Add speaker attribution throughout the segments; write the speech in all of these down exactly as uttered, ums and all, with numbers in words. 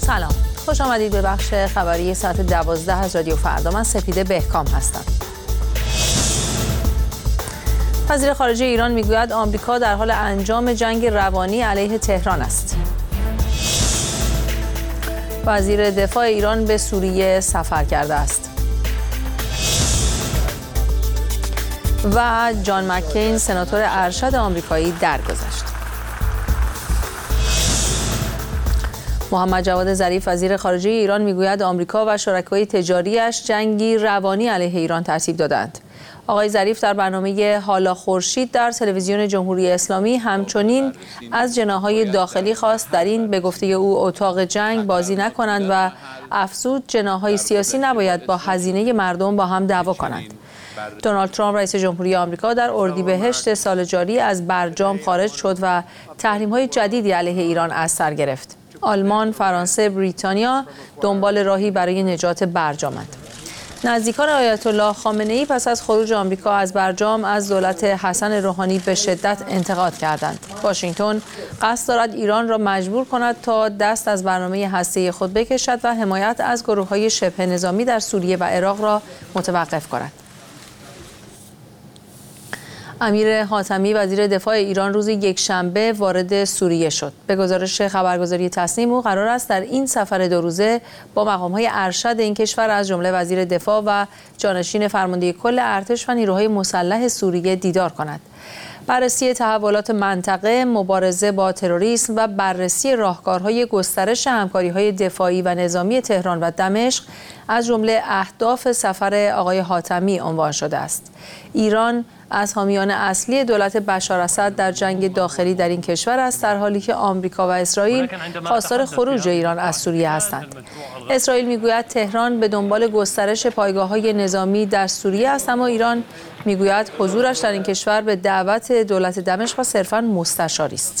Speaker 1: سلام، خوش آمدید به بخش خبری ساعت دوازده از رادیو فردا. من سپیده بهکام هستم. وزیر خارجه ایران میگوید آمریکا در حال انجام جنگ روانی علیه تهران است. وزیر دفاع ایران به سوریه سفر کرده است. و جان مکین سناتور ارشد آمریکایی درگذشت. محمد جواد ظریف وزیر خارجه ایران میگوید آمریکا و شرکای تجاریش جنگی روانی علیه ایران ترتیب دادند. آقای ظریف در برنامه حالا خورشید در تلویزیون جمهوری اسلامی همچنین از جناح‌های داخلی خواست در این به گفته او اتاق جنگ بازی نکنند و افزود جناح‌های سیاسی نباید با هزینه مردم با هم دعوا کنند. دونالد ترامپ رئیس جمهوری آمریکا در اردیبهشت سال جاری از برجام خارج شد و تحریم‌های جدیدی علیه ایران از سر گرفت. آلمان، فرانسه، بریتانیا دنبال راهی برای نجات برجامند. نزدیکان آیت الله خامنه‌ای پس از خروج آمریکا از برجام از دولت حسن روحانی به شدت انتقاد کردند. واشنگتن قصد دارد ایران را مجبور کند تا دست از برنامه هسته‌ای خود بکشد و حمایت از گروه‌های شبه نظامی در سوریه و عراق را متوقف کند. امیر حاتمی وزیر دفاع ایران روز یکشنبه وارد سوریه شد. به گزارش خبرگزاری تصنیم او قرار است در این سفر دو روزه با مقام‌های ارشد این کشور از جمله وزیر دفاع و جانشین فرمانده کل ارتش و نیروهای مسلح سوریه دیدار کند. بررسی تحولات منطقه، مبارزه با تروریسم و بررسی راهکارهای گسترش همکاری‌های دفاعی و نظامی تهران و دمشق از جمله اهداف سفر آقای حاتمی عنوان شده است. ایران از حامیان اصلی دولت بشار اسد در جنگ داخلی در این کشور است، در حالی که آمریکا و اسرائیل خواستار خروج ایران از سوریه هستند. اسرائیل میگوید تهران به دنبال گسترش پایگاه‌های نظامی در سوریه است، اما ایران میگوید حضورش در این کشور به دعوت دولت دمشق و صرفاً مستشاری است.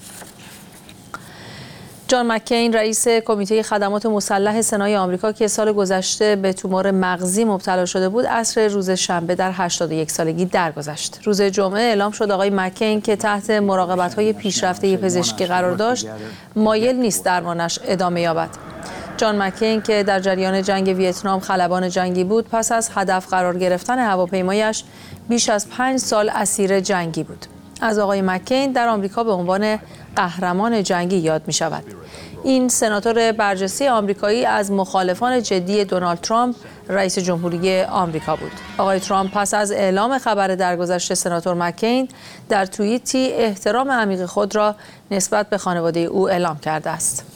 Speaker 1: جان مکین رئیس کمیته خدمات مسلح سنای آمریکا که سال گذشته به تومور مغزی مبتلا شده بود عصر روز شنبه در هشتاد و یک سالگی درگذشت. روز جمعه اعلام شد آقای مکین که تحت مراقبت‌های پیشرفته پزشکی قرار داشت مایل نیست درمانش ادامه یابد. جان مکین که در جریان جنگ ویتنام خلبان جنگی بود پس از هدف قرار گرفتن هواپیمایش بیش از پنج سال اسیر جنگی بود. از آقای مکین در آمریکا به عنوان قهرمان جنگی یاد می شود. این سناتور برجسته آمریکایی از مخالفان جدی دونالد ترامپ رئیس جمهوری آمریکا بود. آقای ترامپ پس از اعلام خبر درگذشت سناتور مکین در توییتی احترام عمیق خود را نسبت به خانواده او اعلام کرده است.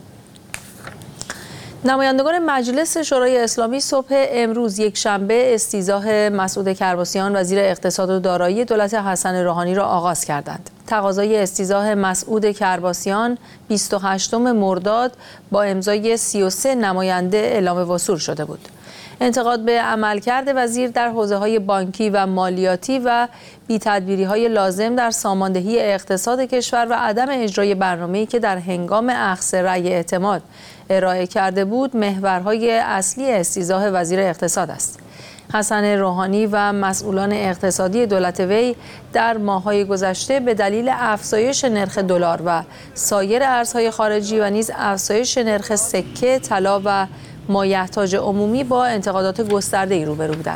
Speaker 1: نمایندگان مجلس شورای اسلامی صبح امروز یکشنبه استیضاح مسعود کرباسیان وزیر اقتصاد و دارایی دولت حسن روحانی را آغاز کردند. تقاضای استیضاح مسعود کرباسیان بیست و هشتم مرداد با امضای سی و سه نماینده اعلام وصول شده بود. انتقاد به عملکرد وزیر در حوزه‌های بانکی و مالیاتی و بی‌تدبیری‌های لازم در ساماندهی اقتصاد کشور و عدم اجرای برنامه‌ای که در هنگام اخذ رأی اعتماد ارائه کرده بود محورهای اصلی استیضاح وزیر اقتصاد است. حسن روحانی و مسئولان اقتصادی دولت وی در ماه‌های گذشته به دلیل افزایش نرخ دلار و سایر ارزهای خارجی و نیز افزایش نرخ سکه، طلا و مایحتاج عمومی با انتقادات گسترده‌ای روبرو بودند.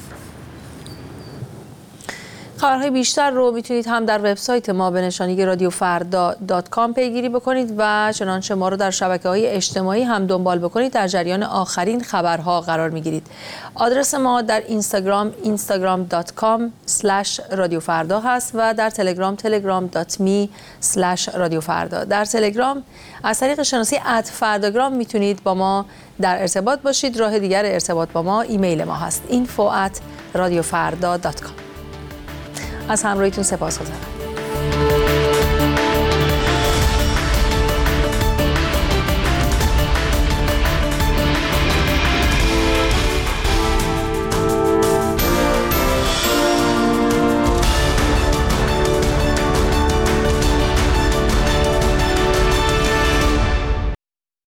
Speaker 1: خبرهای بیشتر رو میتونید هم در وبسایت ما به نشانی رادیو فردا دات کام پیگیری بکنید و چنانچه ما رو در شبکه‌های اجتماعی هم دنبال بکنید در جریان آخرین خبرها قرار میگیرید. آدرس ما در اینستاگرام اینستاگرام دات کام اسلش رادیو فردا هست و در تلگرام تلگرام دات می اسلش رادیو فردا. در تلگرام از طریق شناسی ات فرداگرام میتونید با ما در ارتباط باشید. راه دیگر ارتباط با ما ایمیل ما هست اینفو ات رادیو فردا دات کام. از همراهیتون سپاسگزارم.